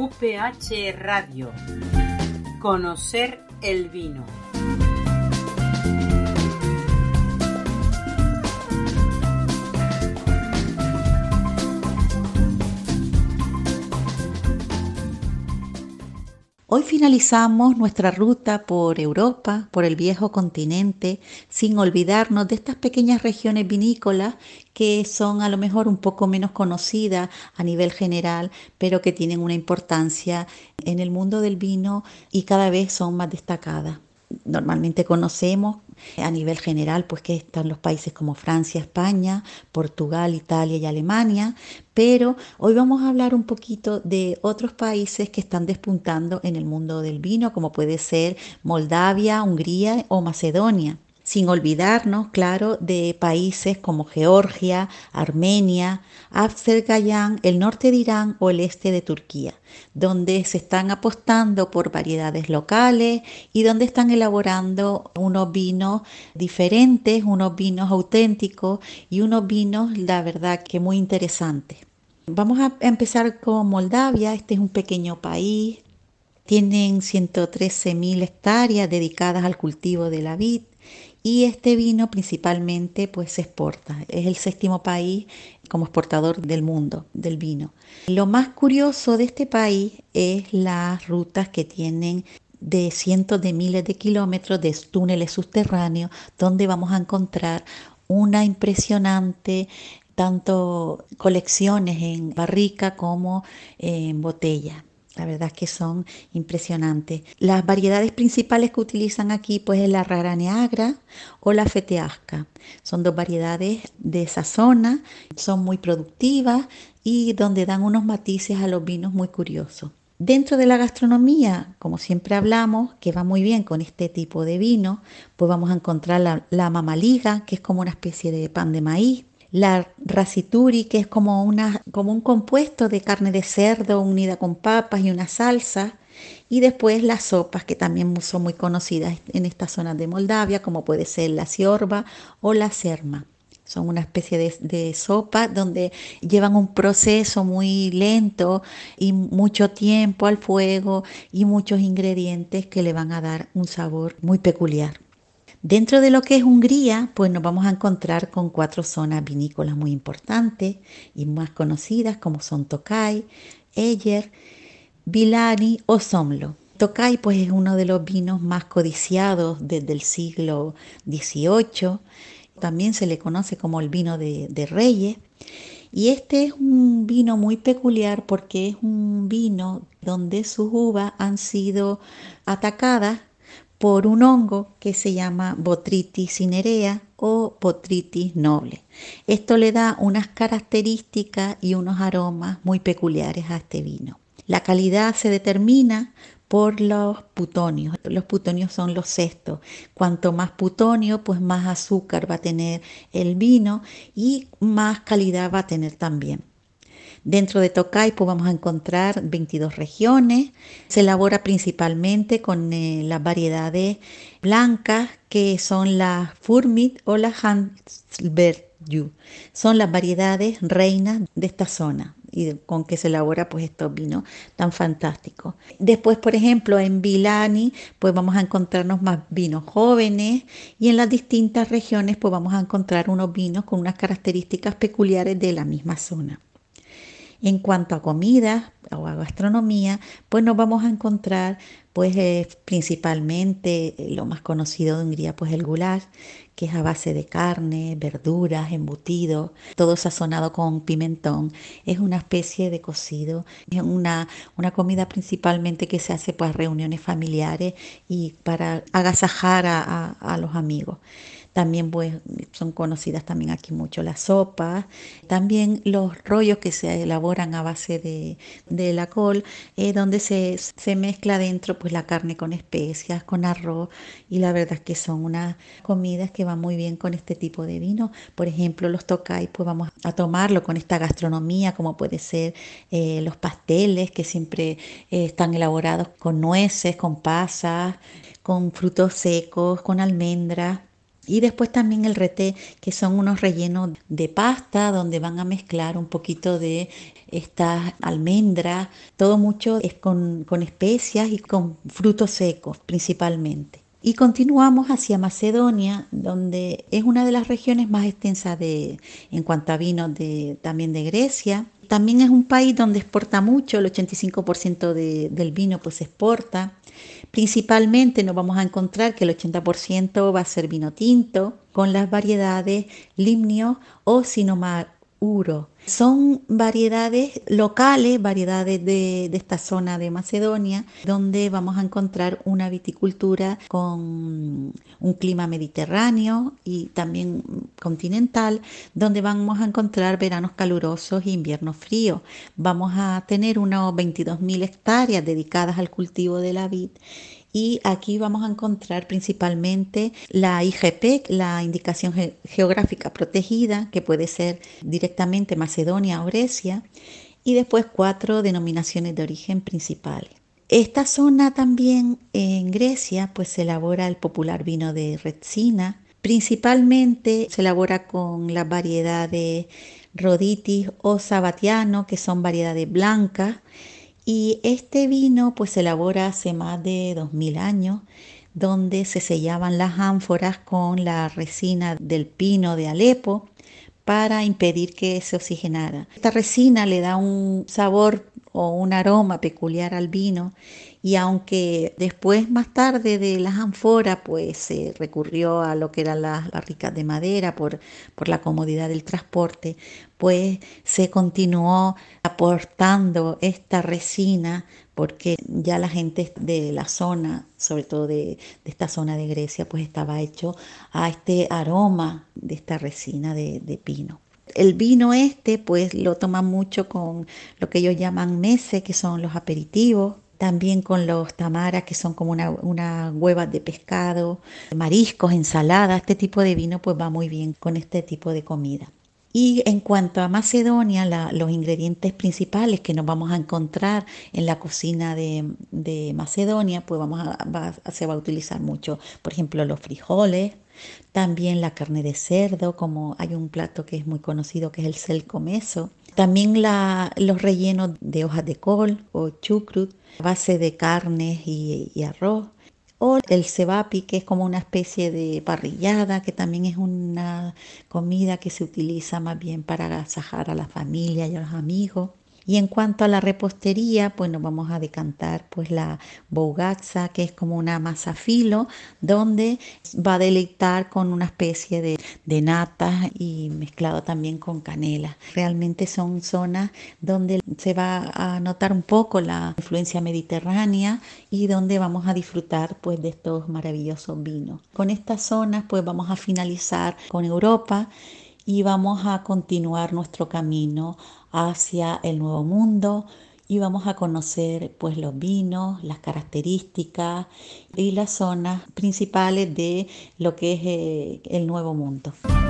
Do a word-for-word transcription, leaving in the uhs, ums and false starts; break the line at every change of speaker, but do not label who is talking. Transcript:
U P H Radio. Conocer el vino.
Hoy finalizamos nuestra ruta por Europa, por el viejo continente, sin olvidarnos de estas pequeñas regiones vinícolas que son a lo mejor un poco menos conocidas a nivel general, pero que tienen una importancia en el mundo del vino y cada vez son más destacadas. Normalmente conocemos a nivel general pues que están los países como Francia, España, Portugal, Italia y Alemania, pero hoy vamos a hablar un poquito de otros países que están despuntando en el mundo del vino, como puede ser Moldavia, Hungría o Macedonia. Sin olvidarnos, claro, de países como Georgia, Armenia, Azerbaiyán, el norte de Irán o el este de Turquía, donde se están apostando por variedades locales y donde están elaborando unos vinos diferentes, unos vinos auténticos y unos vinos, la verdad, que muy interesantes. Vamos a empezar con Moldavia. Este es un pequeño país. Tienen ciento trece mil hectáreas dedicadas al cultivo de la vid. Y este vino principalmente pues se exporta. Es el séptimo país como exportador del mundo del vino. Lo más curioso de este país es las rutas que tienen de cientos de miles de kilómetros de túneles subterráneos donde vamos a encontrar una impresionante tanto colecciones en barrica como en botella. La verdad es que son impresionantes. Las variedades principales que utilizan aquí pues es la Rara Neagra o la Feteasca. Son dos variedades de esa zona, son muy productivas y donde dan unos matices a los vinos muy curiosos. Dentro de la gastronomía, como siempre hablamos, que va muy bien con este tipo de vino, pues vamos a encontrar la, la mamaliga, que es como una especie de pan de maíz. La rasituri, que es como, una, como un compuesto de carne de cerdo unida con papas y una salsa. Y después las sopas, que también son muy conocidas en estas zonas de Moldavia, como puede ser la siorba o la serma. Son una especie de, de sopa donde llevan un proceso muy lento y mucho tiempo al fuego y muchos ingredientes que le van a dar un sabor muy peculiar. Dentro de lo que es Hungría, pues nos vamos a encontrar con cuatro zonas vinícolas muy importantes y más conocidas como son Tokaj, Eger, Villani o Somlo. Tokaj pues es uno de los vinos más codiciados desde el siglo dieciocho. También se le conoce como el vino de, de reyes. Y este es un vino muy peculiar porque es un vino donde sus uvas han sido atacadas por un hongo que se llama Botrytis cinerea o Botrytis noble. Esto le da unas características y unos aromas muy peculiares a este vino. La calidad se determina por los putonios. Los putonios son los cestos. Cuanto más putonio, pues más azúcar va a tener el vino y más calidad va a tener también. Dentro de Tokaj pues vamos a encontrar veintidós regiones. Se elabora principalmente con eh, las variedades blancas que son las Furmit o las Hansbergyu. Son las variedades reinas de esta zona y con que se elabora pues estos vinos tan fantásticos. Después, por ejemplo, en Villani pues vamos a encontrarnos más vinos jóvenes y en las distintas regiones pues vamos a encontrar unos vinos con unas características peculiares de la misma zona. En cuanto a comida o a gastronomía, pues nos vamos a encontrar pues eh, principalmente eh, lo más conocido de Hungría, pues el goulash, que es a base de carne, verduras, embutidos, todo sazonado con pimentón. Es una especie de cocido, es una, una comida principalmente que se hace para reuniones familiares y para agasajar a, a, a los amigos. También pues, son conocidas también aquí mucho las sopas, también los rollos que se elaboran a base de, de la col, eh, donde se, se mezcla dentro pues la carne con especias, con arroz y la verdad es que son unas comidas que van muy bien con este tipo de vino. Por ejemplo, los Tokaj pues vamos a tomarlo con esta gastronomía como puede ser eh, los pasteles que siempre eh, están elaborados con nueces, con pasas, con frutos secos, con almendras. Y después también el reté, que son unos rellenos de pasta donde van a mezclar un poquito de estas almendras, todo mucho es con, con especias y con frutos secos principalmente. Y continuamos hacia Macedonia, donde es una de las regiones más extensas de, en cuanto a vinos de, también de Grecia. También es un país donde exporta mucho, el ochenta y cinco por ciento de, del vino pues se exporta. Principalmente nos vamos a encontrar que el ochenta por ciento va a ser vino tinto con las variedades Limnio o Sinomaguro. Son variedades locales, variedades de, de esta zona de Macedonia, donde vamos a encontrar una viticultura con un clima mediterráneo y también continental, donde vamos a encontrar veranos calurosos e inviernos fríos. Vamos a tener unos veintidós mil hectáreas dedicadas al cultivo de la vid. Y aquí vamos a encontrar principalmente la I G P, la indicación ge- geográfica protegida, que puede ser directamente Macedonia o Grecia, y después cuatro denominaciones de origen principales. Esta zona también en Grecia pues se elabora el popular vino de Retsina. Principalmente se elabora con las variedades Roditis o Sabatiano, que son variedades blancas, y este vino pues se elabora hace más de dos mil años, donde se sellaban las ánforas con la resina del pino de Alepo para impedir que se oxigenara. Esta resina le da un sabor o un aroma peculiar al vino, y aunque después más tarde de las ánforas pues se recurrió a lo que eran las barricas de madera por, por la comodidad del transporte, pues se continuó aportando esta resina porque ya la gente de la zona, sobre todo de, de esta zona de Grecia, pues estaba hecho a este aroma de esta resina de, de pino. El vino este pues lo toman mucho con lo que ellos llaman mese, que son los aperitivos, también con los tamaras, que son como una, una huevas de pescado, mariscos, ensaladas. Este tipo de vino pues va muy bien con este tipo de comida. Y en cuanto a Macedonia, la, los ingredientes principales que nos vamos a encontrar en la cocina de, de Macedonia, pues vamos a, va, se va a utilizar mucho, por ejemplo, los frijoles, también la carne de cerdo, como hay un plato que es muy conocido que es el selcomeso. También la, los rellenos de hojas de col o chucrut, a base de carnes y, y arroz. O el cevapi, que es como una especie de parrillada, que también es una comida que se utiliza más bien para agasajar a la familia y a los amigos. Y en cuanto a la repostería, pues nos vamos a decantar pues la bougatsa, que es como una masa filo, donde va a deleitar con una especie de, de nata y mezclado también con canela. Realmente son zonas donde se va a notar un poco la influencia mediterránea y donde vamos a disfrutar pues de estos maravillosos vinos. Con estas zonas pues vamos a finalizar con Europa y vamos a continuar nuestro camino hacia el Nuevo Mundo y vamos a conocer pues los vinos, las características y las zonas principales de lo que es eh, el Nuevo Mundo.